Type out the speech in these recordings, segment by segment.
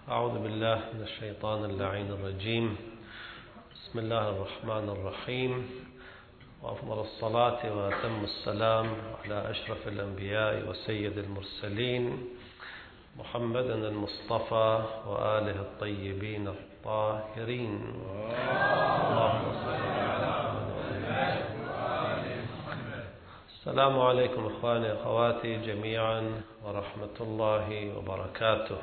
أعوذ بالله من الشيطان اللعين الرجيم. بسم الله الرحمن الرحيم، وأفضل الصلاة وأتم السلام على أشرف الأنبياء وسيد المرسلين محمد المصطفى وآله الطيبين الطاهرين. اللهم صل على محمد. السلام عليكم إخواني أخواتي جميعا ورحمة الله وبركاته.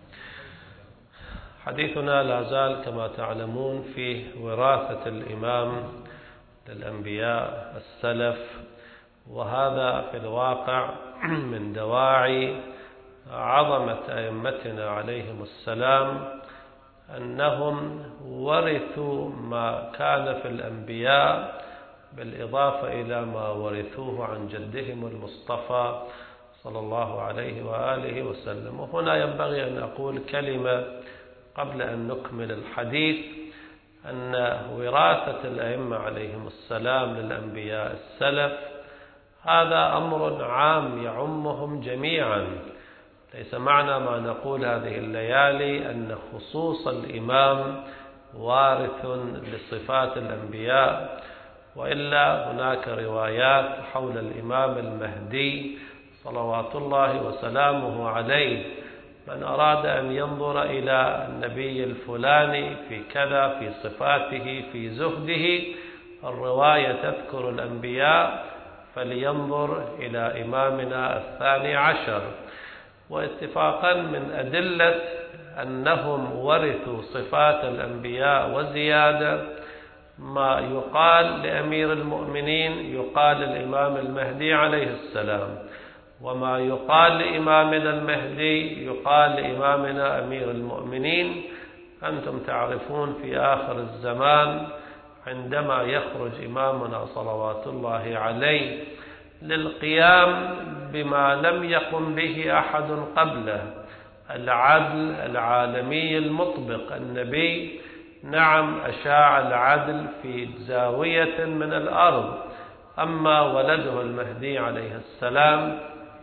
حديثنا لا زال كما تعلمون في وراثة الإمام للأنبياء السلف، وهذا في الواقع من دواعي عظمة أئمتنا عليهم السلام، أنهم ورثوا ما كان في الأنبياء بالإضافة إلى ما ورثوه عن جدهم المصطفى صلى الله عليه وآله وسلم. وهنا ينبغي أن أقول كلمة قبل أن نكمل الحديث، أن وراثة الأئمة عليهم السلام للأنبياء السلف هذا أمر عام يعمهم جميعا. ليس معنى ما نقول هذه الليالي أن خصوص الإمام وارث لصفات الأنبياء، وإلا هناك روايات حول الإمام المهدي صلوات الله وسلامه عليه. من أراد أن ينظر إلى النبي الفلاني في كذا، في صفاته، في زهده، الرواية تذكر الأنبياء، فلينظر إلى إمامنا الثاني عشر. واتفاقا من أدلة أنهم ورثوا صفات الأنبياء وزيادة، ما يقال لأمير المؤمنين يقال للإمام المهدي عليه السلام، وما يقال لإمامنا المهدي يقال لإمامنا أمير المؤمنين. أنتم تعرفون في آخر الزمان عندما يخرج إمامنا صلوات الله عليه للقيام بما لم يقم به أحد قبله، العدل العالمي المطبق. النبي نعم أشاع العدل في زاوية من الأرض، أما ولده المهدي عليه السلام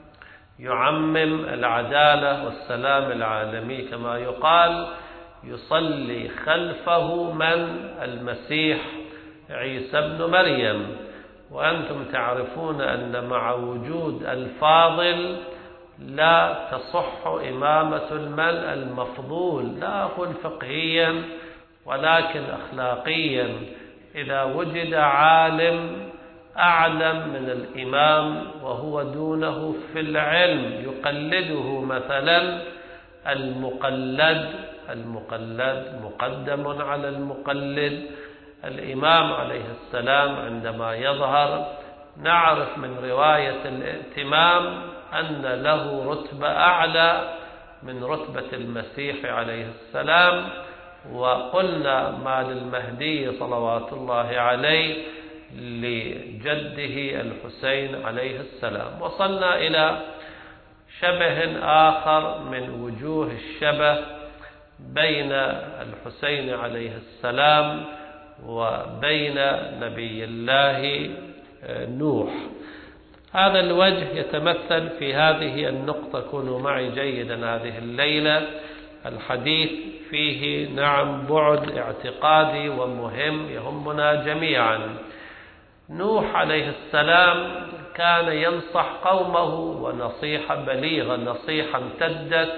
يعمم العدالة والسلام العالمي، كما يقال يصلي خلفه من المسيح عيسى ابن مريم. وأنتم تعرفون أن مع وجود الفاضل لا تصح إمامة المفضول، لا أقول فقهيا ولكن أخلاقيا. إذا وجد عالم أعلم من الإمام وهو دونه في العلم يقلده، مثلا المقلد مقدم على المقلد. الإمام عليه السلام عندما يظهر نعرف من رواية الائتمام أن له رتبة أعلى من رتبة المسيح عليه السلام. وقلنا ما للمهدي صلوات الله عليه لجده الحسين عليه السلام. وصلنا إلى شبه آخر من وجوه الشبه بين الحسين عليه السلام وبين نبي الله نوح. هذا الوجه يتمثل في هذه النقطة. كونوا معي جيدا هذه الليلة، الحديث فيه نعم بعد اعتقادي ومهم يهمنا جميعا. نوح عليه السلام كان ينصح قومه ونصيحة بليغة، نصيحة امتدت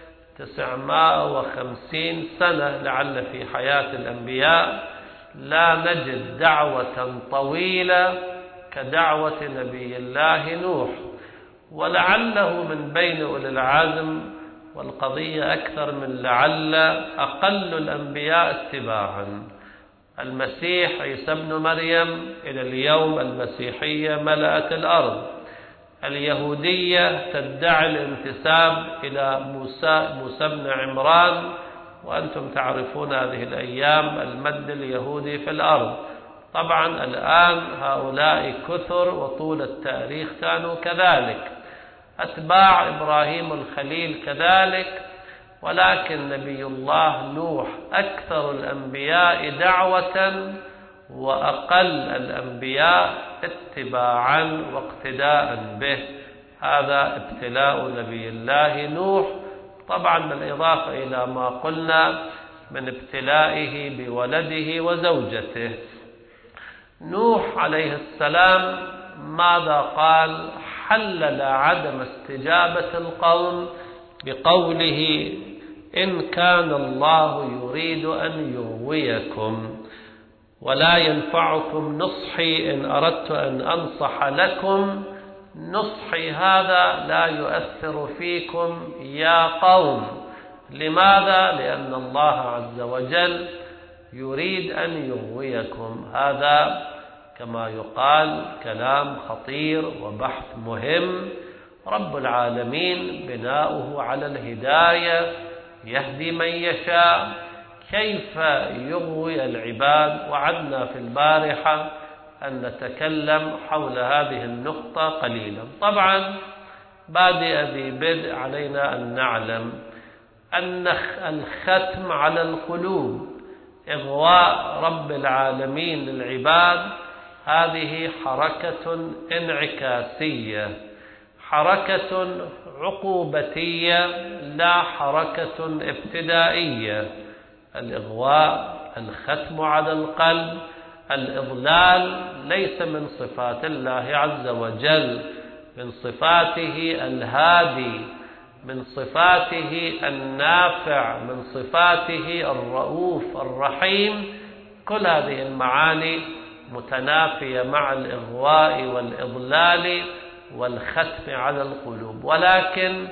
950 سنة. لعل في حياة الأنبياء لا نجد دعوة طويلة كدعوة نبي الله نوح، ولعله من بين أولي العزم، والقضية أكثر من لعل، أقل الأنبياء اتباعا. المسيح عيسى ابن مريم إلى اليوم المسيحية ملأت الأرض. اليهودية تدعي الانتساب إلى موسى بن عمران، وأنتم تعرفون هذه الأيام المد اليهودي في الأرض. طبعا الآن هؤلاء كثر، وطول التاريخ كانوا كذلك. أتباع إبراهيم الخليل كذلك، ولكن نبي الله نوح أكثر الأنبياء دعوة وأقل الأنبياء اتباعا واقتداء به. هذا ابتلاء نبي الله نوح، طبعا بالإضافة إلى ما قلنا من ابتلائه بولده وزوجته. نوح عليه السلام ماذا قال؟ حلل عدم استجابة القوم بقوله: إن كان الله يريد أن يغويكم ولا ينفعكم نصحي إن أردت أن أنصح لكم، نصحي هذا لا يؤثر فيكم يا قوم. لماذا؟ لأن الله عز وجل يريد أن يغويكم. هذا كما يقال كلام خطير وبحث مهم. رب العالمين بناؤه على الهداية، يهدي من يشاء. كيف يغوي العباد؟ وعدنا في البارحة أن نتكلم حول هذه النقطة قليلا. طبعا بادئ ذي بدء علينا أن نعلم أن الختم على القلوب، إغواء رب العالمين للعباد، هذه حركة انعكاسية، حركة عقوبتية، لا حركة ابتدائية. الإغواء، الختم على القلب، الإضلال ليس من صفات الله عز وجل، من صفاته الهادي، من صفاته النافع، من صفاته الرؤوف الرحيم. كل هذه المعاني متنافية مع الإغواء والإضلال والختم على القلوب، ولكن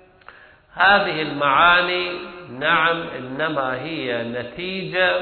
هذه المعاني نعم إنما هي نتيجة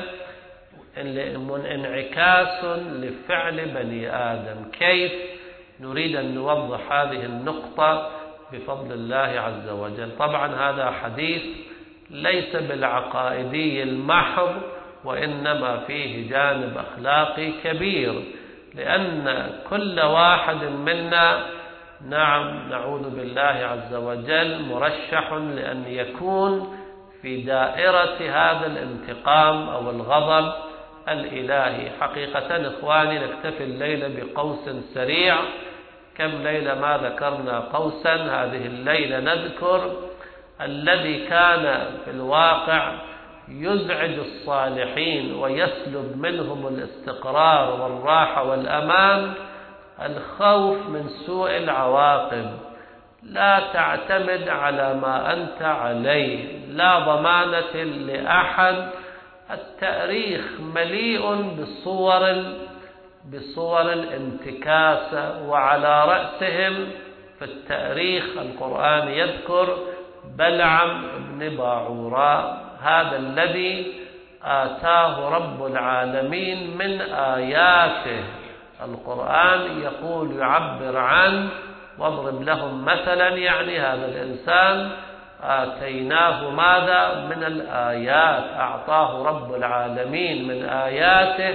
من انعكاس لفعل بني آدم. كيف؟ نريد أن نوضح هذه النقطة بفضل الله عز وجل. طبعا هذا حديث ليس بالعقائدي المحض، وإنما فيه جانب أخلاقي كبير، لأن كل واحد منا نعم نعوذ بالله عز وجل مرشح لأن يكون في دائرة هذا الانتقام أو الغضب الإلهي. حقيقة إخواني نكتفي الليلة بقوس سريع. كم ليلة ما ذكرنا قوسا، هذه الليلة نذكر الذي كان في الواقع يزعج الصالحين ويسلب منهم الاستقرار والراحة والأمان: الخوف من سوء العواقب. لا تعتمد على ما أنت عليه، لا ضمانة لأحد. التاريخ مليء بصور الانتكاسة، وعلى رأسهم في التاريخ القرآن يذكر بلعم بن باعوراء، هذا الذي آتاه رب العالمين من آياته. القرآن يقول يعبر عن واضرب لهم مثلا، يعني هذا الإنسان آتيناه ماذا؟ من الآيات، أعطاه رب العالمين من آياته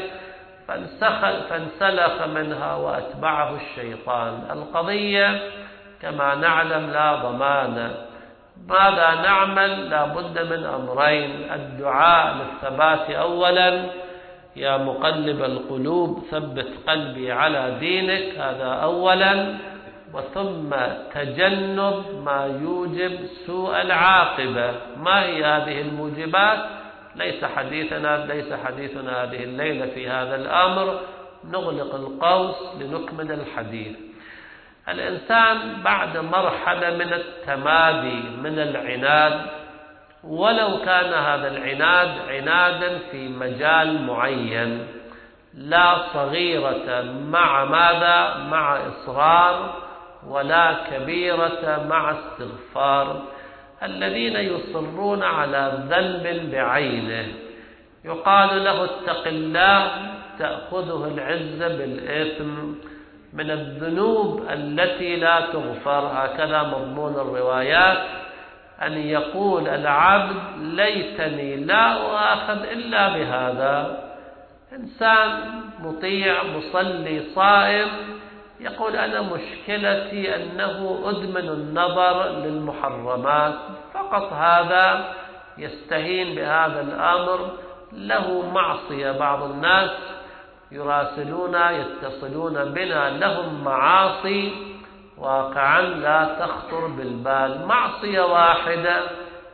فانسلخ منها وأتبعه الشيطان. القضية كما نعلم لا ضمان. ماذا نعمل؟ لا بد من أمرين: الدعاء للثبات أولا، يا مقلب القلوب ثبت قلبي على دينك، هذا أولا، وثم تجنب ما يوجب سوء العاقبة. ما هي هذه الموجبات؟ ليس حديثنا هذه الليلة في هذا الأمر. نغلق القوس لنكمل الحديث. الإنسان بعد مرحلة من التمادي، من العناد، ولو كان هذا العناد عنادا في مجال معين، لا صغيرة مع ماذا؟ مع إصرار، ولا كبيرة مع استغفار. الذين يصرون على ذنب بعينه يقال له اتق الله، تأخذه العزة بالإثم من الذنوب التي لا تغفر. هكذا مضمون الروايات، أن يقول العبد ليتني لا أؤاخذ إلا بهذا. إنسان مطيع مصلي صائم يقول أنا مشكلتي أنه أدمن النظر للمحرمات فقط، هذا يستهين بهذا الأمر، له معصية. بعض الناس يراسلون يتصلون بنا لهم معاصي واقعا لا تخطر بالبال، معصية واحدة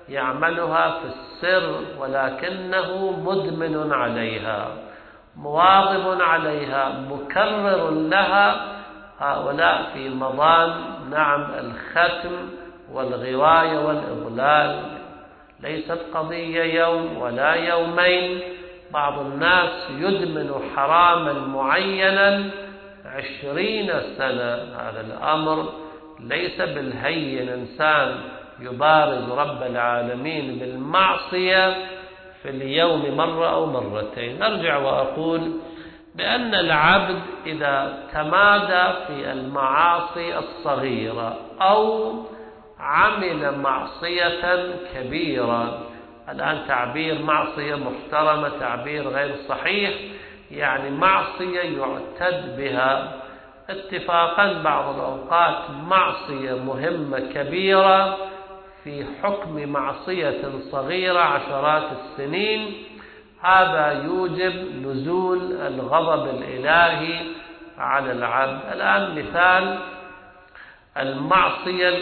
يعملها في السر ولكنه مدمن عليها، مواظب عليها، مكرر لها، هؤلاء في مضان الختم والغواية والإضلال. ليست قضية يوم ولا يومين. بعض الناس يدمن حراما معينا 20 سنة. هذا الأمر ليس بالهين. إنسان يبارز رب العالمين بالمعصية في اليوم مرة أو مرتين. أرجع وأقول بأن العبد إذا تمادى في المعاصي الصغيرة أو عمل معصية كبيرة، الآن تعبير معصية محترمة تعبير غير صحيح، يعني معصية يعتد بها اتفاقا بعض الأوقات معصية مهمة كبيرة في حكم معصية صغيرة عشرات السنين، هذا يوجب نزول الغضب الإلهي على العبد. الآن مثال المعصية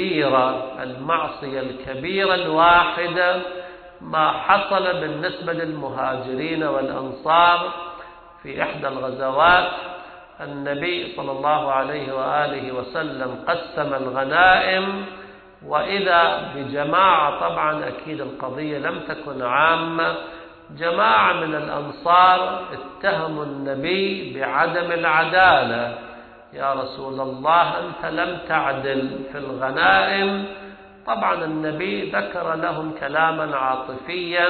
الكبيرة الواحدة ما حصل بالنسبة للمهاجرين والأنصار في إحدى الغزوات. النبي صلى الله عليه وآله وسلم قسم الغنائم، وإذا بجماعة، طبعا أكيد القضية لم تكن عامة، جماعة من الأنصار اتهموا النبي بعدم العدالة. يا رسول الله أنت لم تعدل في الغنائم. طبعا النبي ذكر لهم كلاما عاطفيا: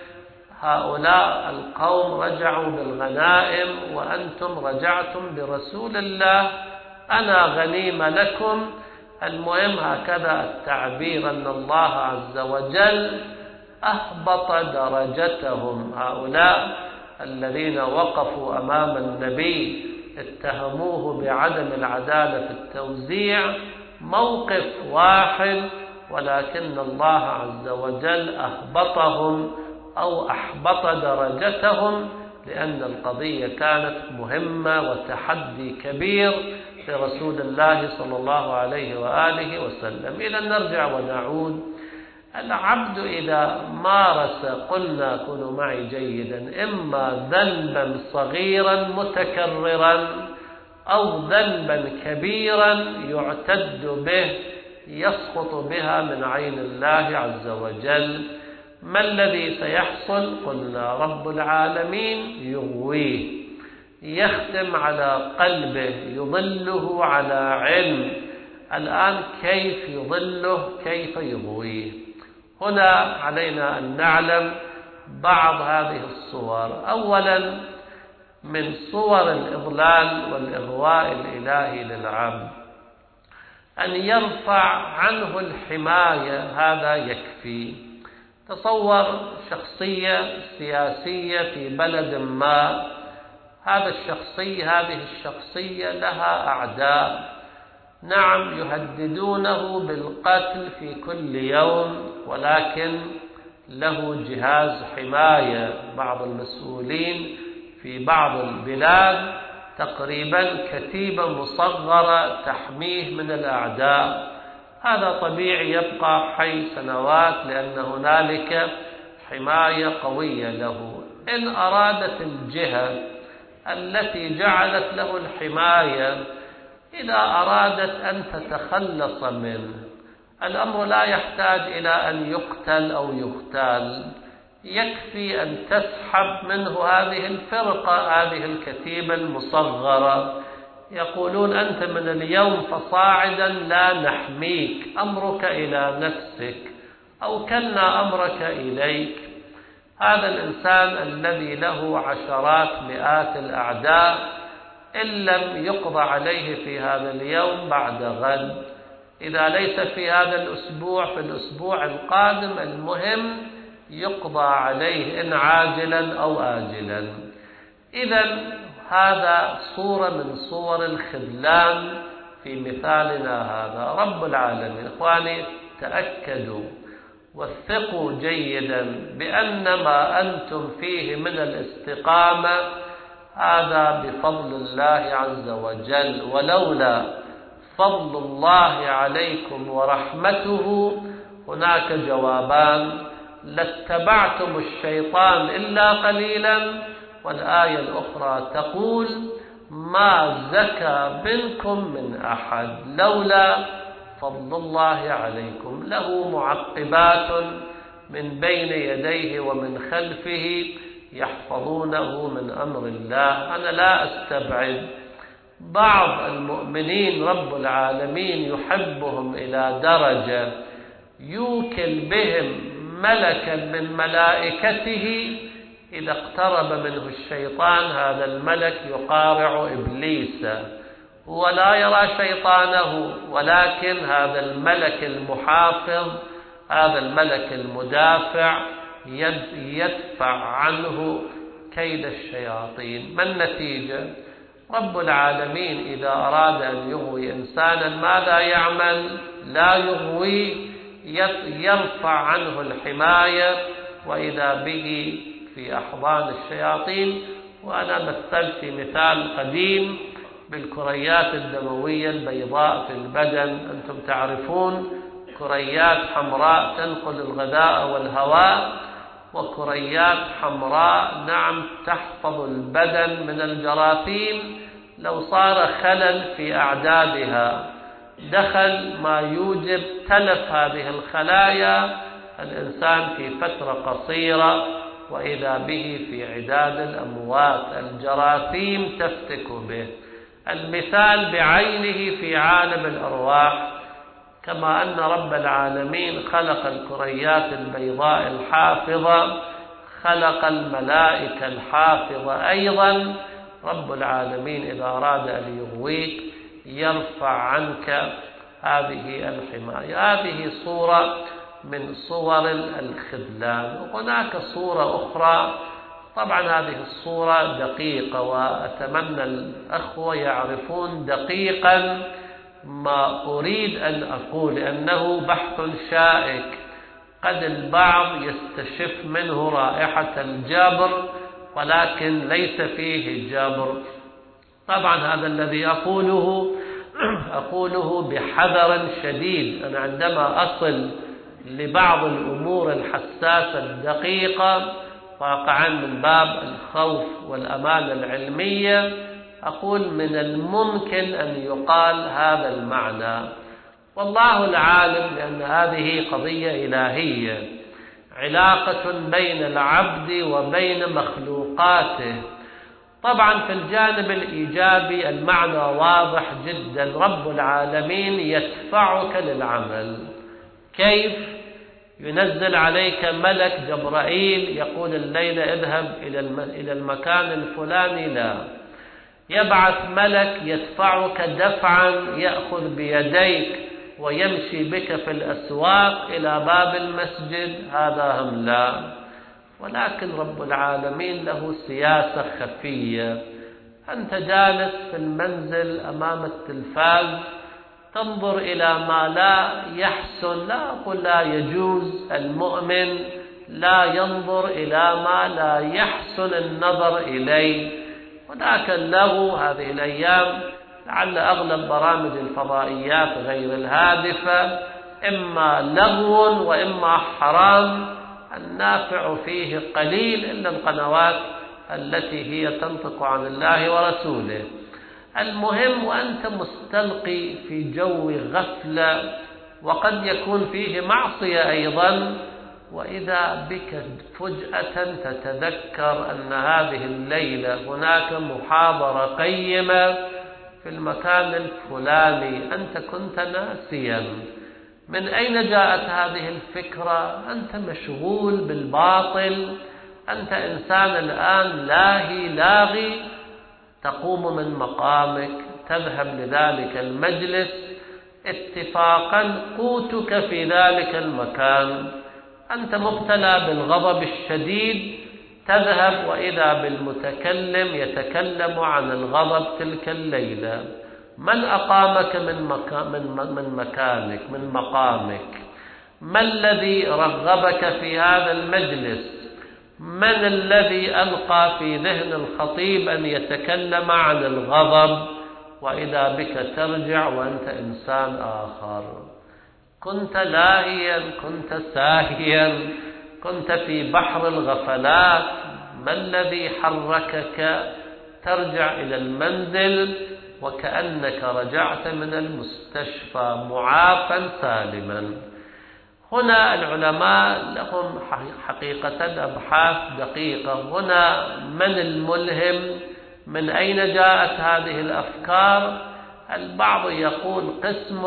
هؤلاء القوم رجعوا بالغنائم وأنتم رجعتم برسول الله، أنا غنيمة لكم. المهم هكذا التعبير، أن الله عز وجل أهبط درجتهم. هؤلاء الذين وقفوا أمام النبي اتهموه بعدم العدالة في التوزيع، موقف واحد، ولكن الله عز وجل أهبطهم أو أحبط درجتهم، لأن القضية كانت مهمة وتحدي كبير لرسول الله صلى الله عليه وآله وسلم. إذا نرجع ونعود. العبد إذا مارس، قلنا كونوا معي جيدا، إما ذنبا صغيرا متكررا أو ذنبا كبيرا يعتد به يسقط بها من عين الله عز وجل، ما الذي سيحصل؟ قلنا رب العالمين يغويه، يختم على قلبه، يضله على علم. الآن كيف يضله؟ كيف يغويه؟ هنا علينا أن نعلم بعض هذه الصور. أولا من صور الإضلال والإغواء الإلهي للعبد أن يرفع عنه الحماية، هذا يكفي. تصور شخصية سياسية في بلد ما، هذه الشخصية لها أعداء، نعم يهددونه بالقتل في كل يوم، ولكن له جهاز حماية. بعض المسؤولين في بعض البلاد تقريبا كتيبة مصغرة تحميه من الأعداء. هذا طبيعي يبقى حي سنوات لأن هنالك حماية قوية له. إن أرادت الجهة التي جعلت له الحماية إذا أرادت أن تتخلص منه، الأمر لا يحتاج إلى أن يقتل أو يغتال، يكفي أن تسحب منه هذه الفرقة، هذه الكتيبة المصغرة. يقولون أنت من اليوم فصاعدا لا نحميك، أمرك إلى نفسك أو كلنا أمرك إليك. هذا الإنسان الذي له عشرات مئات الأعداء، إن لم يقضى عليه في هذا اليوم بعد غد، إذا ليس في هذا الأسبوع في الأسبوع القادم، المهم يقضى عليه إن عاجلا أو آجلا. إذا هذا صورة من صور الخذلان في مثالنا هذا. رب العالمين، إخواني تأكدوا وثقوا جيدا بأن ما أنتم فيه من الاستقامة هذا بفضل الله عز وجل، ولولا فضل الله عليكم ورحمته هناك جوابان: لاتبعتم الشيطان إلا قليلا، والآية الأخرى تقول: ما زكى منكم من أحد لولا فضل الله عليكم، له معقبات من بين يديه ومن خلفه يحفظونه من أمر الله. أنا لا أستبعد بعض المؤمنين رب العالمين يحبهم إلى درجة يوكل بهم ملكا من ملائكته، إذا اقترب منه الشيطان هذا الملك يقارع إبليس، هو لا يرى شيطانه، ولكن هذا الملك المحافظ، هذا الملك المدافع يدفع عنه كيد الشياطين. ما النتيجة؟ رب العالمين إذا أراد أن يغوي إنسانا ماذا يعمل؟ لا يغوي، يرفع عنه الحماية، وإذا به في أحضان الشياطين. وأنا مثلت مثال قديم بالكريات الدموية البيضاء في البدن. أنتم تعرفون كريات حمراء تنقل الغذاء والهواء، وكريات حمراء نعم تحفظ البدن من الجراثيم. لو صار خلل في أعدادها، دخل ما يوجب تلف هذه الخلايا، الإنسان في فترة قصيرة وإذا به في عداد الأموات، الجراثيم تفتك به. المثال بعينه في عالم الأرواح، كما أن رب العالمين خلق الكريات البيضاء الحافظة، خلق الملائكة الحافظة أيضا. رب العالمين إذا أراد أن يغويك يرفع عنك هذه الحماية. هذه صورة من صور الخذلان. وهناك صورة أخرى، طبعا هذه الصورة دقيقة، وأتمنى الأخوة يعرفون دقيقا ما أريد أن أقول، لأنه بحث شائك، قد البعض يستشف منه رائحة الجبر ولكن ليس فيه جبر. طبعا هذا الذي أقوله بحذر شديد. أنا عندما أصل لبعض الأمور الحساسة الدقيقة واقعا من باب الخوف والأمانة العلمية، أقول من الممكن أن يقال هذا المعنى، والله العالم، لأن هذه قضية إلهية، علاقة بين العبد وبين مخلوقاته. طبعا في الجانب الإيجابي المعنى واضح جدا، رب العالمين يدفعك للعمل. كيف؟ ينزل عليك ملك جبرائيل يقول الليلة اذهب إلى المكان الفلاني، لا، يبعث ملك يدفعك دفعا يأخذ بيديك ويمشي بك في الأسواق إلى باب المسجد، هذا هم لا. ولكن رب العالمين له سياسة خفية. أنت جالس في المنزل أمام التلفاز تنظر إلى ما لا يحسن، لا أقول لا يجوز، المؤمن لا ينظر إلى ما لا يحسن النظر إليه. هناك اللغو هذه الأيام، لعل أغلب برامج الفضائيات غير الهادفة إما لغو وإما حرام، النافع فيه قليل إلا القنوات التي هي تنطق عن الله ورسوله. المهم وأنت مستلقي في جو غفلة وقد يكون فيه معصية أيضا، وإذا بك فجأة تتذكر أن هذه الليلة هناك محاضرة قيمة في المكان الفلاني، أنت كنت ناسيا. من أين جاءت هذه الفكرة؟ أنت مشغول بالباطل، أنت إنسان الآن لاغي، تقوم من مقامك تذهب لذلك المجلس، اتفاقا قوتك في ذلك المكان. أنت مبتلى بالغضب الشديد، تذهب وإذا بالمتكلم يتكلم عن الغضب تلك الليلة. من أقامك من مكانك من مقامك؟ ما الذي رغبك في هذا المجلس؟ من الذي ألقى في ذهن الخطيب أن يتكلم عن الغضب؟ وإذا بك ترجع وأنت إنسان آخر. كنت لاهيا، كنت ساهيا، كنت في بحر الغفلات، ما الذي حركك ترجع إلى المنزل وكأنك رجعت من المستشفى معافى سالما؟ هنا العلماء لهم حقيقة أبحاث دقيقة. هنا من الملهم؟ من أين جاءت هذه الأفكار؟ البعض يقول قسم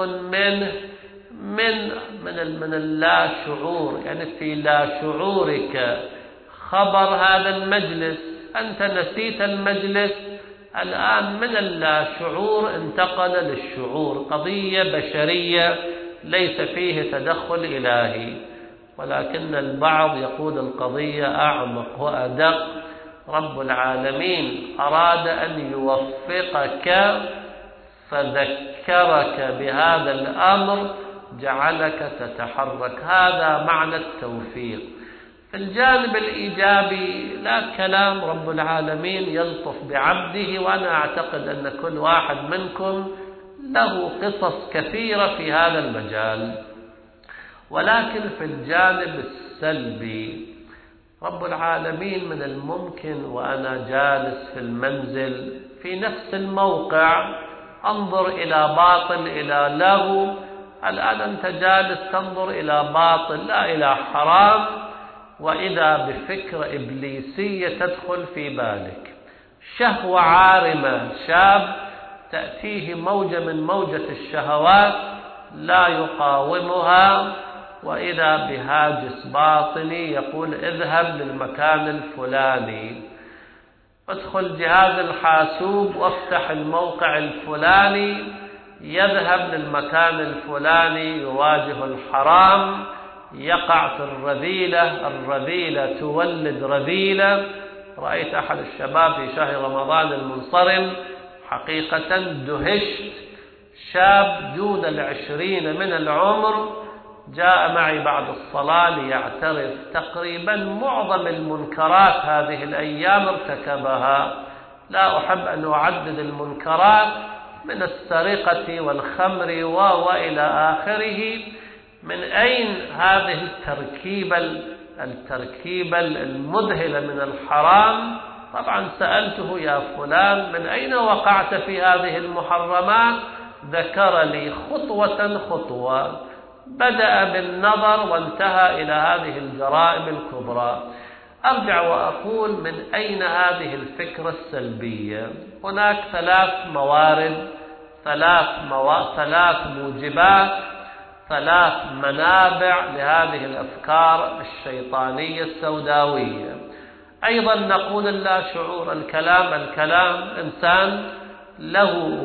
من اللا شعور، يعني في لا شعورك خبر هذا المجلس، أنت نسيت المجلس، الآن من اللا شعور انتقل للشعور، قضية بشرية ليس فيه تدخل إلهي. ولكن البعض يقول القضية أعمق وأدق، رب العالمين أراد أن يوفقك فذكرك بهذا الأمر جعلك تتحرك، هذا معنى التوفيق. في الجانب الإيجابي لا كلام، رب العالمين يلطف بعبده، وأنا أعتقد أن كل واحد منكم له قصص كثيرة في هذا المجال. ولكن في الجانب السلبي رب العالمين من الممكن وأنا جالس في المنزل في نفس الموقع أنظر إلى باطل إلى لغو، الآن أنت جالس تنظر إلى باطل لا إلى حرام، وإذا بفكرة إبليسية تدخل في بالك، شهوة عارمة، شاب تأتيه موجة من موجة الشهوات لا يقاومها، وإذا بهاجس باطني يقول اذهب للمكان الفلاني، ادخل جهاز الحاسوب وافتح الموقع الفلاني، يذهب للمكان الفلاني، يواجه الحرام، يقع في الرذيلة، الرذيلة تولد رذيلة. رأيت أحد الشباب في شهر رمضان المنصرم، حقيقة دهشت، شاب دون 20 من العمر، جاء معي بعد الصلاة ليعترف تقريبا معظم المنكرات هذه الأيام ارتكبها، لا أحب أن أعدد المنكرات من السرقة والخمر وإلى آخره. من أين هذه التركيبة المذهلة من الحرام؟ طبعا سألته يا فلان من أين وقعت في هذه المحرمات؟ ذكر لي خطوة خطوة، بدأ بالنظر وانتهى إلى هذه الجرائم الكبرى. أرجع وأقول من أين هذه الفكرة السلبية؟ هناك 3 موارد، 3 موجبات، 3 منابع لهذه الأفكار الشيطانية السوداوية. أيضا نقول لا شعور، الكلام إنسان له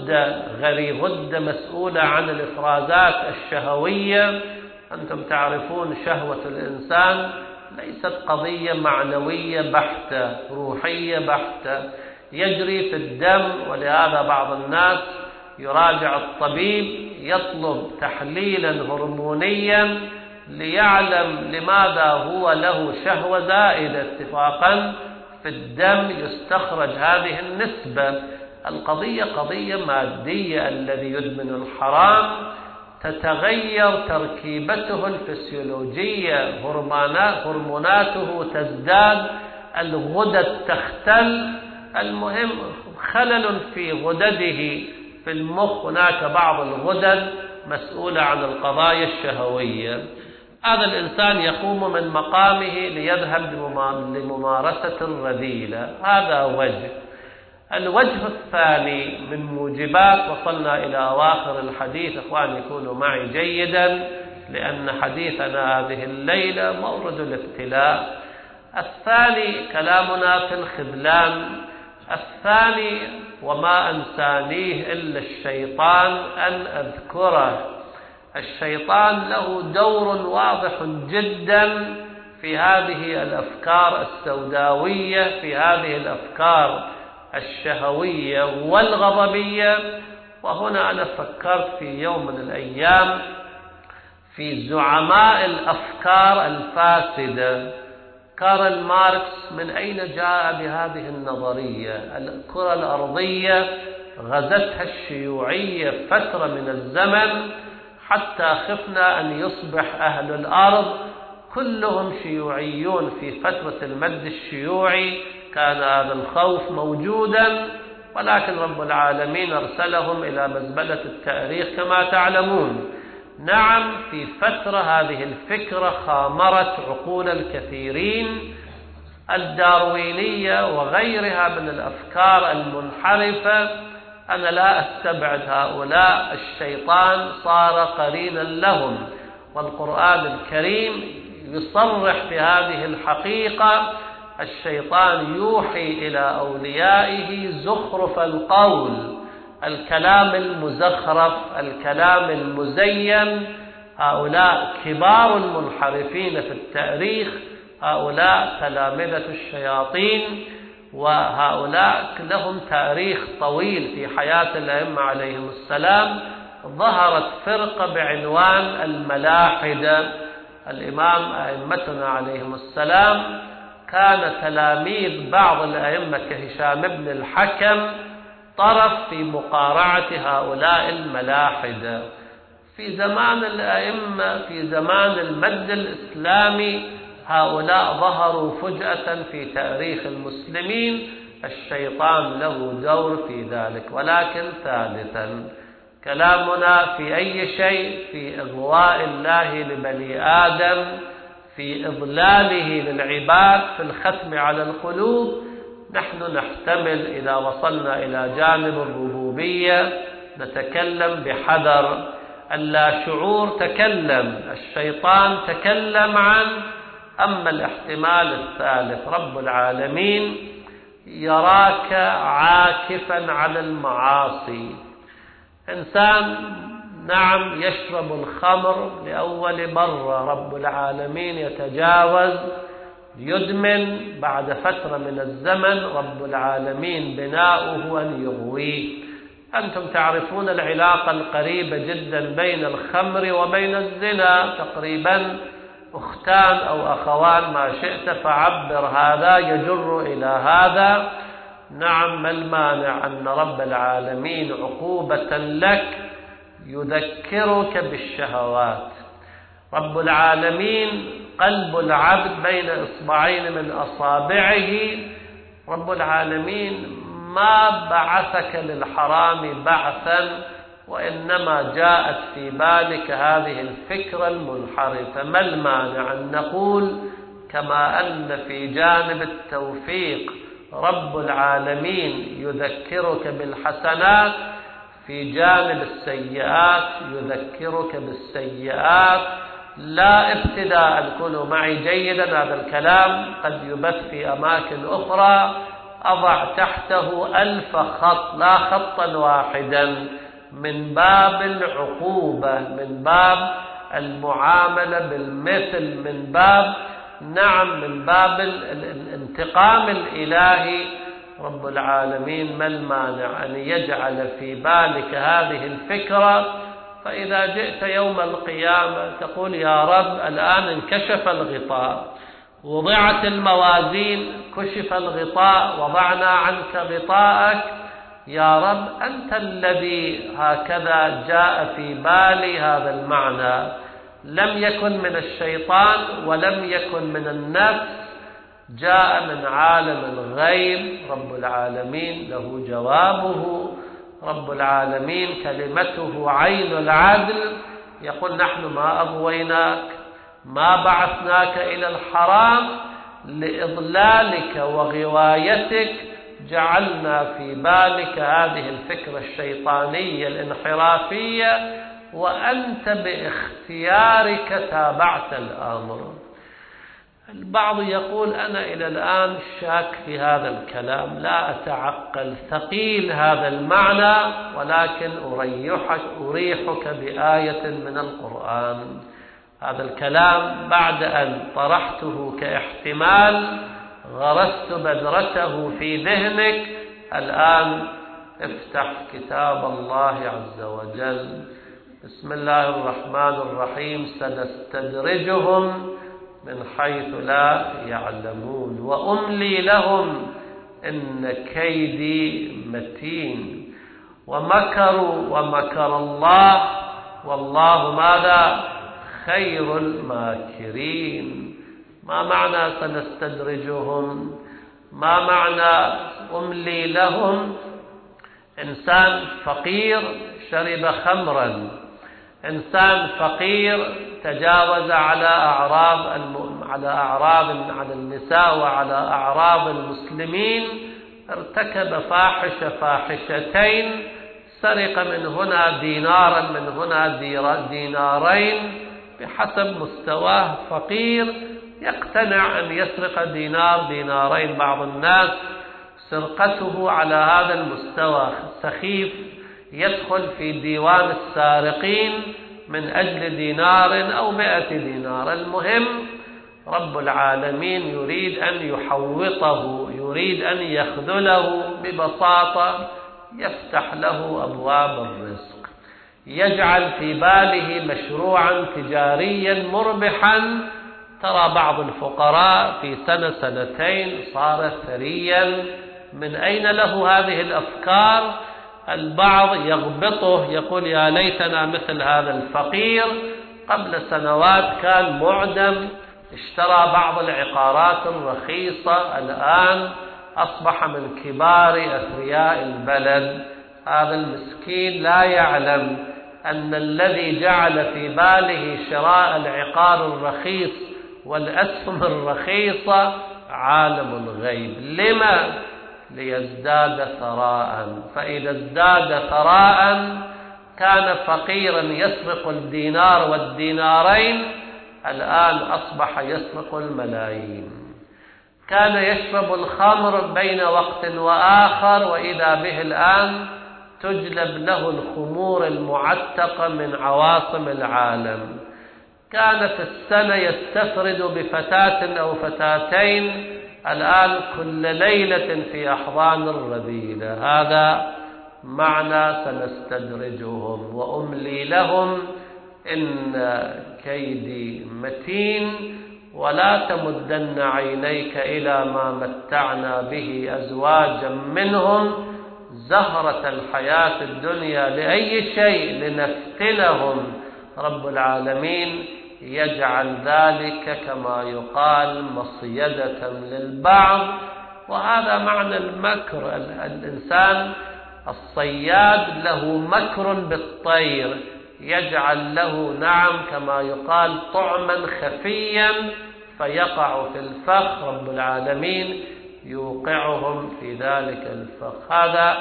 غدة مسؤولة عن الإفرازات الشهوية. أنتم تعرفون شهوة الإنسان ليست قضية معنوية بحتة، روحية بحتة، يجري في الدم. ولهذا بعض الناس يراجع الطبيب يطلب تحليلا هرمونيا ليعلم لماذا هو له شهوة زائدة، اتفاقا في الدم يستخرج هذه النسبة. القضية قضية مادية، الذي يدمن الحرام تتغير تركيبته الفسيولوجية، هرموناته تزداد، الغدد تختل، المهم خلل في غدده في المخ. هناك بعض الغدد مسؤولة عن القضايا الشهوية. هذا الإنسان يقوم من مقامه ليذهب لممارسة الرذيلة، هذا وجه. الوجه الثاني من موجبات، وصلنا إلى أواخر الحديث، أخواني كونوا معي جيدا لأن حديثنا هذه الليلة مورد الابتلاء. الثاني كلامنا في الخذلان. الثاني وما أنسانيه إلا الشيطان أن أذكره. الشيطان له دور واضح جدا في هذه الأفكار السوداوية، في هذه الأفكار الشهوية والغضبية. وهنا أنا فكرت في يوم من الأيام في زعماء الأفكار الفاسدة. كارل ماركس من أين جاء بهذه النظرية؟ الكرة الأرضية غزتها الشيوعية فترة من الزمن، حتى خفنا أن يصبح أهل الأرض كلهم شيوعيون. في فترة المد الشيوعي كان هذا الخوف موجودا، ولكن رب العالمين أرسلهم إلى مزبلة التاريخ كما تعلمون. نعم، في فترة هذه الفكرة خامرت عقول الكثيرين، الداروينية وغيرها من الأفكار المنحرفة. أنا لا أستبعد هؤلاء، الشيطان صار قرينا لهم، والقرآن الكريم يصرح بهذه الحقيقة. الشيطان يوحي إلى أوليائه زخرف القول، الكلام المزخرف، الكلام المزين. هؤلاء كبار المنحرفين في التاريخ، هؤلاء تلامذة الشياطين، وهؤلاء لهم تاريخ طويل في حياة الأئمة عليهم السلام. ظهرت فرقة بعنوان الملاحدة. الإمام أئمتنا عليهم السلام كان تلاميذ بعض الأئمة كهشام بن الحكم طرف في مقارعة هؤلاء الملاحدة. في زمان الأئمة، في زمان المد الإسلامي، هؤلاء ظهروا فجأة في تاريخ المسلمين. الشيطان له دور في ذلك. ولكن ثالثا، كلامنا في أي شيء في إغواء الله لبني آدم، في إضلاله للعباد، في الختم على القلوب. نحن نحتمل إذا وصلنا إلى جانب الربوبية نتكلم بحذر. اللاشعور تكلم، الشيطان تكلم عن. أما الاحتمال الثالث، رب العالمين يراك عاكفا على المعاصي. إنسان نعم يشرب الخمر لأول مرة، رب العالمين يتجاوز، يدمن، بعد فترة من الزمن رب العالمين بناؤه أن يغويه. أنتم تعرفون العلاقة القريبة جدا بين الخمر وبين الزنا، تقريبا أختان أو أخوان، ما شئت فعبر، هذا يجر إلى هذا. نعم، ما المانع أن رب العالمين عقوبة لك يذكرك بالشهوات. رب العالمين قلب العبد بين إصبعين من أصابعه. رب العالمين ما بعثك للحرام بعثا، وإنما جاءت في بالك هذه الفكرة المنحرفة. ما المانع أن نقول كما أن في جانب التوفيق رب العالمين يذكرك بالحسنات، في جانب السيئات يذكرك بالسيئات. لا ابتداء، كونوا معي جيدا، هذا الكلام قد يبث في أماكن أخرى، أضع تحته 1000 خط، لا خطا واحدا، من باب العقوبة، من باب المعاملة بالمثل، من باب نعم من باب الانتقام الإلهي. رب العالمين ما المانع أن يجعل في بالك هذه الفكرة، فإذا جئت يوم القيامة تقول يا رب الآن انكشف الغطاء، وضعت الموازين، كشف الغطاء، وضعنا عنك غطاءك. يا رب أنت الذي هكذا جاء في بالي هذا المعنى، لم يكن من الشيطان ولم يكن من النفس، جاء من عالم الغيب. رب العالمين له جوابه، رب العالمين كلمته عين العدل، يقول نحن ما أغويناك، ما بعثناك إلى الحرام، لإضلالك وغوايتك جعلنا في بالك هذه الفكرة الشيطانية الانحرافية، وأنت باختيارك تابعت الأمر. البعض يقول أنا إلى الآن شاك في هذا الكلام، لا أتعقل، ثقيل هذا المعنى، ولكن أريحك بآية من القرآن. هذا الكلام بعد أن طرحته كاحتمال غرست بذرته في ذهنك، الآن افتح كتاب الله عز وجل. بسم الله الرحمن الرحيم. سنستدرجهم من حيث لا يعلمون وأملي لهم إن كيدي متين. ومكروا ومكر الله والله ماذا؟ خير الماكرين. ما معنى سنستدرجهم؟ ما معنى أملي لهم؟ إنسان فقير شرب خمرا، إنسان فقير تجاوز على أعراض على النساء وعلى أعراض المسلمين، ارتكب فاحشتين، سرق من هنا دينارا من هنا دينارين بحسب مستواه، فقير يقتنع أن يسرق دينارين. بعض الناس سرقته على هذا المستوى سخيف، يدخل في ديوان السارقين من أجل دينار أو 100 دينار. المهم رب العالمين يريد أن يحوطه، يريد أن يخذله ببساطة، يفتح له أبواب الرزق، يجعل في باله مشروعا تجاريا مربحا. ترى بعض الفقراء في سنة سنتين صار ثريا. من أين له هذه الأفكار؟ البعض يغبطه، يقول يا ليتنا مثل هذا الفقير، قبل سنوات كان معدم، اشترى بعض العقارات الرخيصة، الآن أصبح من كبار أثرياء البلد. هذا المسكين لا يعلم أن الذي جعل في باله شراء العقار الرخيص والأسهم الرخيصة عالم الغيب. لما؟ ليزداد ثراء. فإذا ازداد ثراء كان فقيرا يسرق الدينار والدينارين، الآن أصبح يسرق الملايين. كان يشرب الخمر بين وقت وآخر، وإذا به الآن تجلب له الخمور المعتقة من عواصم العالم. كان في السنة يستفرد بفتاة أو فتاتين، الآن كل ليلة في أحضان الرذيلة. هذا معنى سنستدرجهم وأملي لهم إن كيدي متين. ولا تمدن عينيك إلى ما متعنا به أزواجا منهم زهرة الحياة الدنيا، لأي شيء؟ لنفتنهم. رب العالمين يجعل ذلك كما يقال مصيدة للبعض. وهذا معنى المكر. الإنسان الصياد له مكر بالطير، يجعل له نعم كما يقال طعما خفيا فيقع في الفخ. رب العالمين يوقعهم في ذلك الفخ. هذا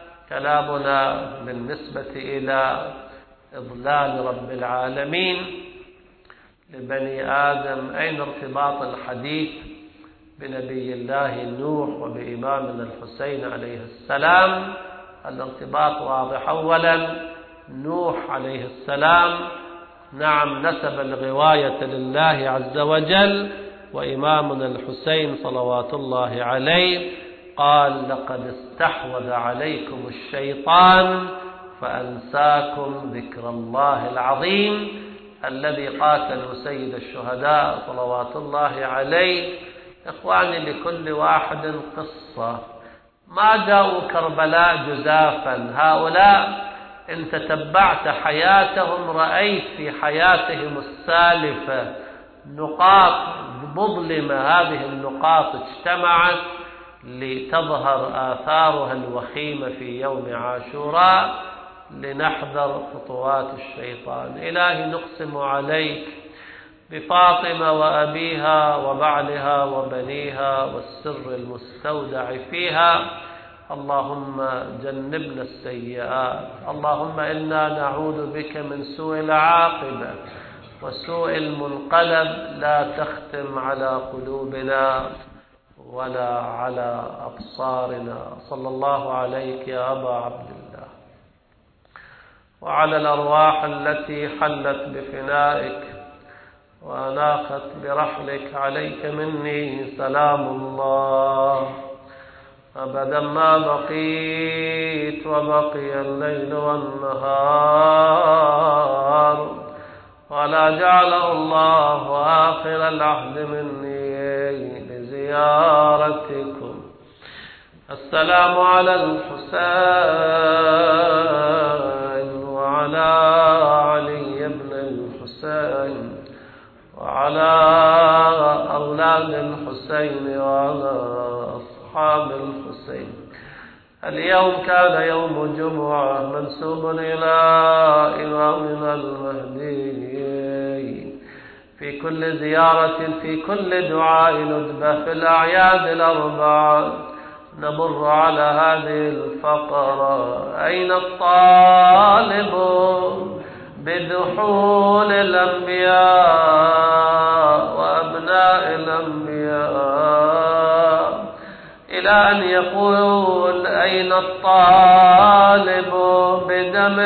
كلامنا بالنسبة إلى إضلال رب العالمين لبني آدم. أين ارتباط الحديث بنبي الله نوح وبإمامنا الحسين عليه السلام؟ الارتباط واضح. أولا نوح عليه السلام نعم نسب الغواية لله عز وجل، وإمامنا الحسين صلوات الله عليه قال لقد استحوذ عليكم الشيطان فأنساكم ذكر الله العظيم الذي قاتله سيد الشهداء صلوات الله عليه. إخواني لكل واحد قصة، ما جاءوا كربلاء جزافا. هؤلاء إن تتبعت حياتهم رأيت في حياتهم السالفة نقاط مظلمة. هذه النقاط اجتمعت لتظهر آثارها الوخيمة في يوم عاشوراء، لنحذر خطوات الشيطان. إلهي نقسم عليك بفاطمة وأبيها وبعلها وبنيها والسر المستودع فيها، اللهم جنبنا السيئات. اللهم إنا نعوذ بك من سوء العاقبة وسوء المنقلب. لا تختم على قلوبنا ولا على أبصارنا. صلى الله عليك يا أبا عبد الله وعلى الأرواح التي حلت بفنائك وأناخت برحلك. عليك مني سلام الله أبدا ما بقيت وبقي الليل والنهار، ولا جعله الله آخر العهد مني لزيارتكم. السلام على الحسين وعلى علي الحسين وعلى أصحاب الحسين. اليوم كان يوم جمعة منسوب إلى إمامنا المهدي. في كل زيارة في كل دعاء ندبة في الأعياد الأربعة نمر على هذه الفقرة: أين الطالب بدخول الأنبياء وأبناء الأنبياء، إلى أن يقول: أين الطالب بدم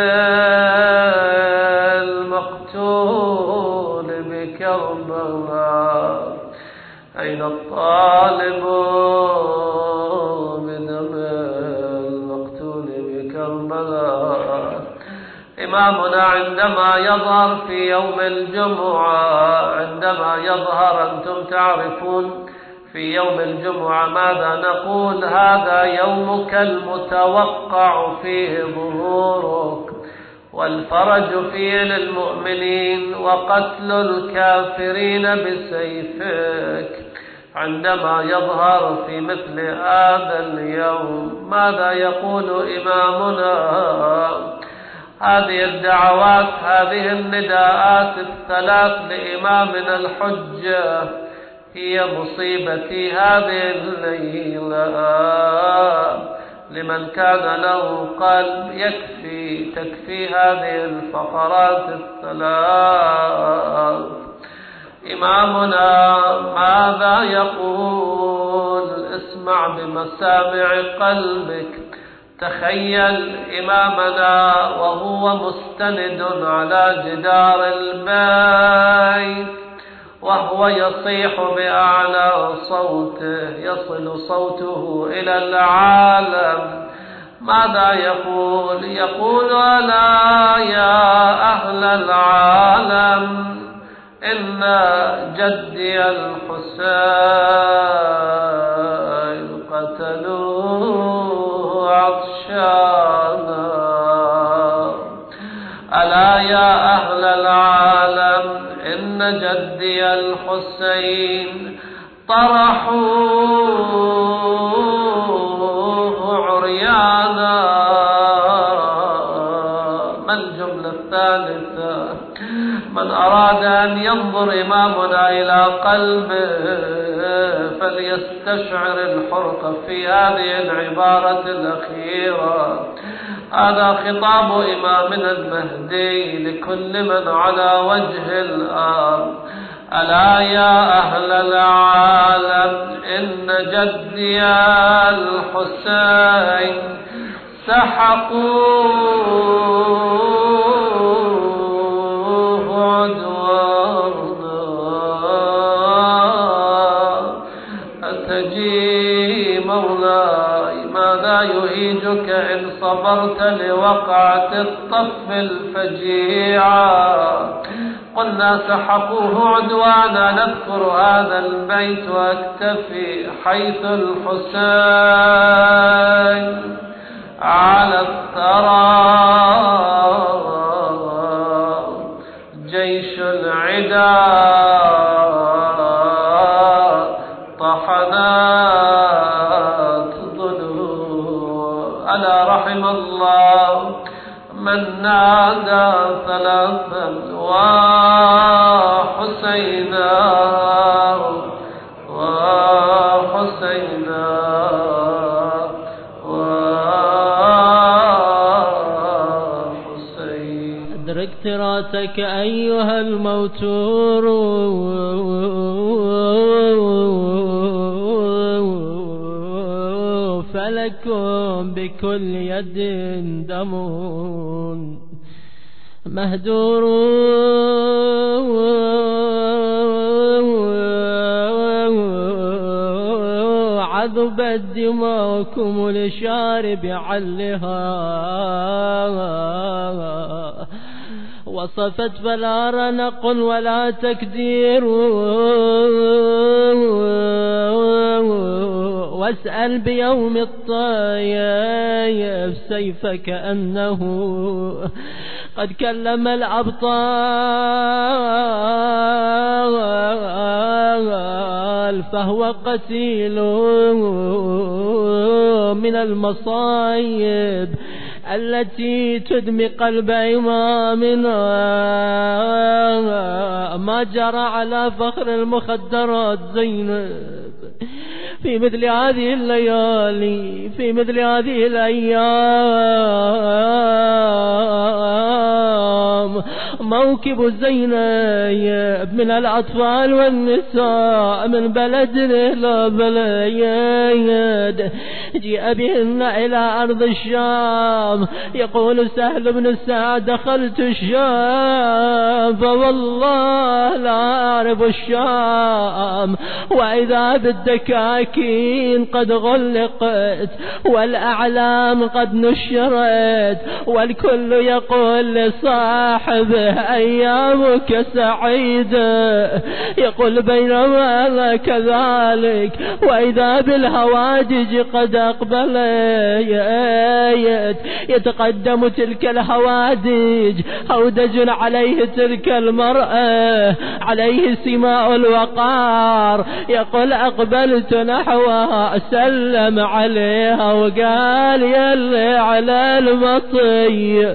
المقتول بكربلاء، أين الطالب بدم المقتول بكربلاء. إمامنا عندما يظهر في يوم الجمعة، عندما يظهر أنتم تعرفون في يوم الجمعة ماذا نقول؟ هذا يومك المتوقع فيه ظهورك، والفرج فيه للمؤمنين، وقتل الكافرين بسيفك. عندما يظهر في مثل هذا اليوم ماذا يقول إمامنا؟ هذه الدعوات، هذه النداءات الثلاث لإمامنا الحجة هي مصيبتي هذه الليلة. لمن كان له قلب تكفي هذه الفقرات الثلاث. إمامنا ماذا يقول؟ اسمع بمسامع قلبك. تخيل إمامنا وهو مستند على جدار البيت وهو يصيح بأعلى صوته، يصل صوته إلى العالم. ماذا يقول؟ يقول: ألا يا أهل العالم إن جدي الحسين قتلوه عطشانا. ألا يا أهل العالم إن جدي الحسين طرحوه عريانا. ما الجملة الثالثة؟ من أراد أن ينظر إمامنا إلى قلبه فليستشعر الحرقة في هذه العبارة الأخيرة. هذا خطاب إمامنا المهدي لكل من على وجه الأرض. ألا يا أهل العالم إن جدي الحسين سحقوه عدوانا. أتجي مولاي؟ ماذا يهيجك إن صبرت لوقعة الطف الفجيعة؟ قلنا سحقوه عدوانا. نذكر هذا البيت واكتفي: حيث الحسين على الثرى جيش العدا طحنات ظلوم. ألا رحم الله من نادى ثلاثا: وحسينا وحسينا وحسين. أدركت راسك أيها الموتور فلكم بكل يد دم مهدور عذبت دماؤكم لشارب علها وصفت فلا رنق ولا تكدير واسأل بيوم الطيف سيفك أنه قد كلم الأبطال قال فهو قتيل من المصايب التي تدمي قلب إمامنا. ما جرى على فخر المخدرات زينب في مثل هذه الليالي، في مثل هذه الأيام. موكب زينب من الأطفال والنساء من بلد إلى بلد، جيء بهن إلى أرض الشام. يقول سهل بن سعد دخلت الشام فوالله لا أعرف الشام، وإذا بالدكاكين قد غلقت والأعلام قد نشرت، والكل يقول لصاحبه أيامك سعيدة. يقول بينما أنا كذلك وإذا بالهوادج قد أقبلت، يتقدم تلك الهوادج هودج عليه تلك المرأة عليه سماء الوقار. يقول أقبلت نحوها أسلم عليها وقال يلي على المطي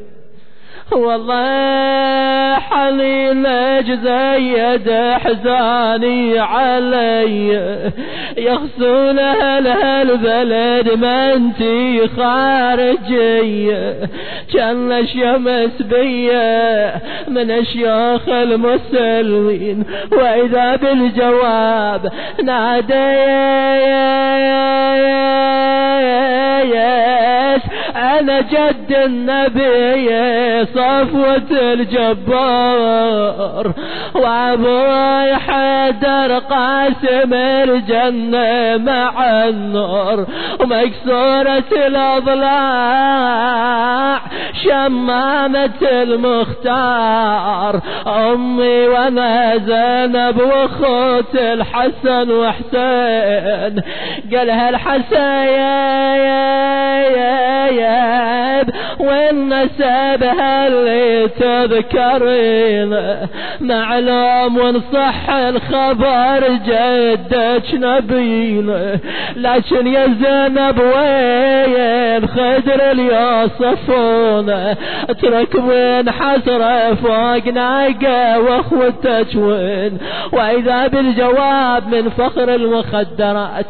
والله حنينك زيد حزاني علي، يخصون أهل البلد ما انتي خارجية، كان الشمس بيا من الشيوخ المسلمين، وإذا بالجواب ناديت أنا جد النبي صفوة الجبار، وأبوي حيدر قاسم الجنة مع النور، ومكسورة الأضلاع شمامة المختار، أمي وأنا زينب وأخوت الحسن وحسين. قالها الحسين والنسبها اللي تذكرين معلوم ونصح الخبر جدك نبينا، لكن يا زينب وين خدر اليوصفون اترك وين حسرة فوق ناقة واخوتك وين. وإذا بالجواب من فخر المخدرات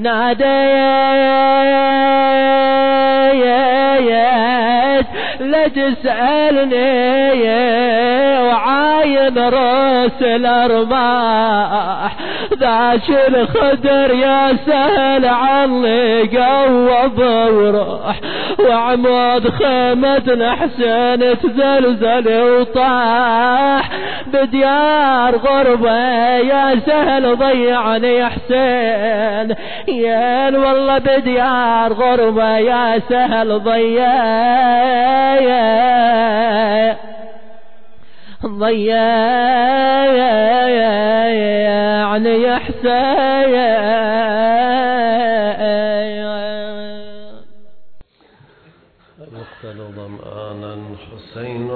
ناديت لا تسألني وعاين راس الأرماح، ذاك الخدر يا سهل عني قوض وراح، وعمود خيمة حسين تزلزل وطاح، بديار غربة يا سهل ضيعني حسين، يا والله بديار غربة يا سهل ضيعني يا حسين. يقتل ظمآنا حسين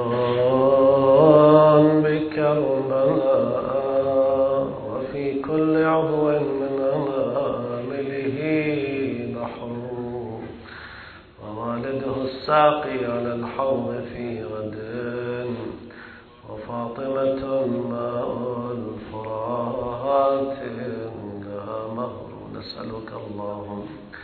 بكربلاء، وفي كل عضو من أنامله بحر، ووالده الساقي على الحوض في غد، وفاطمة ماء الفرات لها مهر. نسألك اللهم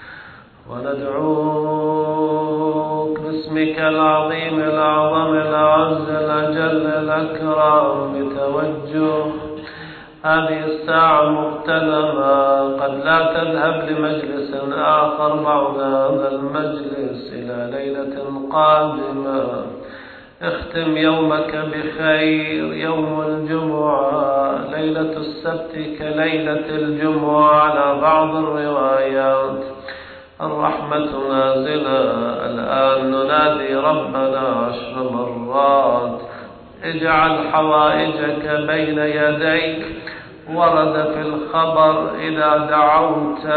وندعوك باسمك العظيم الأعظم الأعز الأجل الأكرم بتوجه هذه الساعة المغتنمة، قد لا تذهب لمجلس آخر بعد هذا المجلس إلى ليلة قادمة. اختم يومك بخير، يوم الجمعة ليلة السبت كليلة الجمعة على بعض الروايات. الرحمة نازلة الآن، ننادي ربنا 10 مرات. اجعل حوائجك بين يديك، ورد في الخبر إذا دعوت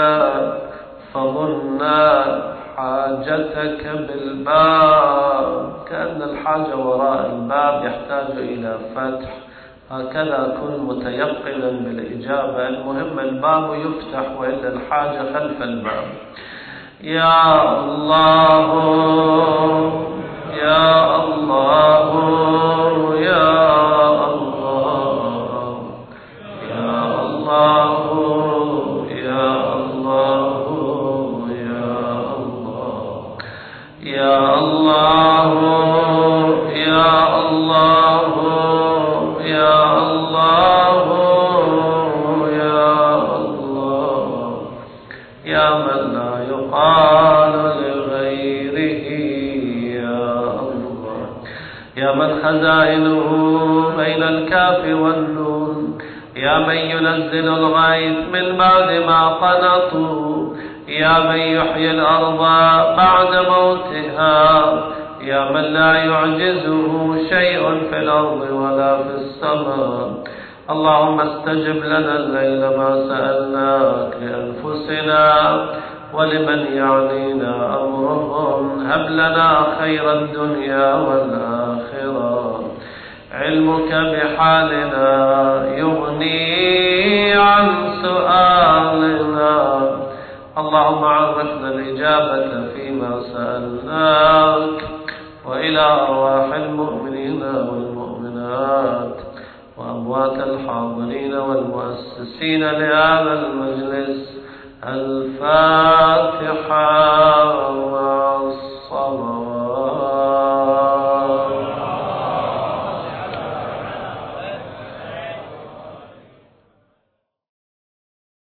فظن حاجتك بالباب، كأن الحاجة وراء الباب يحتاج إلى فتح. هكذا كن متيقنا بالإجابة. المهم الباب يفتح وإلا الحاجة خلف الباب. يا الله يا الله يا الله يا الله يا الله يا الله يا الله يا الله يا الله يا من لا يقال لغيره يا الله يا من خزائنه بين الكاف والنون يا من ينزل الغيث من بعد ما قنطوا يا من يحيي الأرض بعد موتها يا من لا يعجزه شيء في الأرض ولا في السماء. اللهم استجب لنا الليل ما سألناك لأنفسنا ولمن يعنينا أمرهم. هب لنا خير الدنيا والآخرة. علمك بحالنا يغني عن سؤالنا. اللهم عرفنا الإجابة فيما سألناك. وإلى أرواح المؤمنين والمؤمنات وأموات الحاضرين والمؤسسين لهذا المجلس الفاتحة.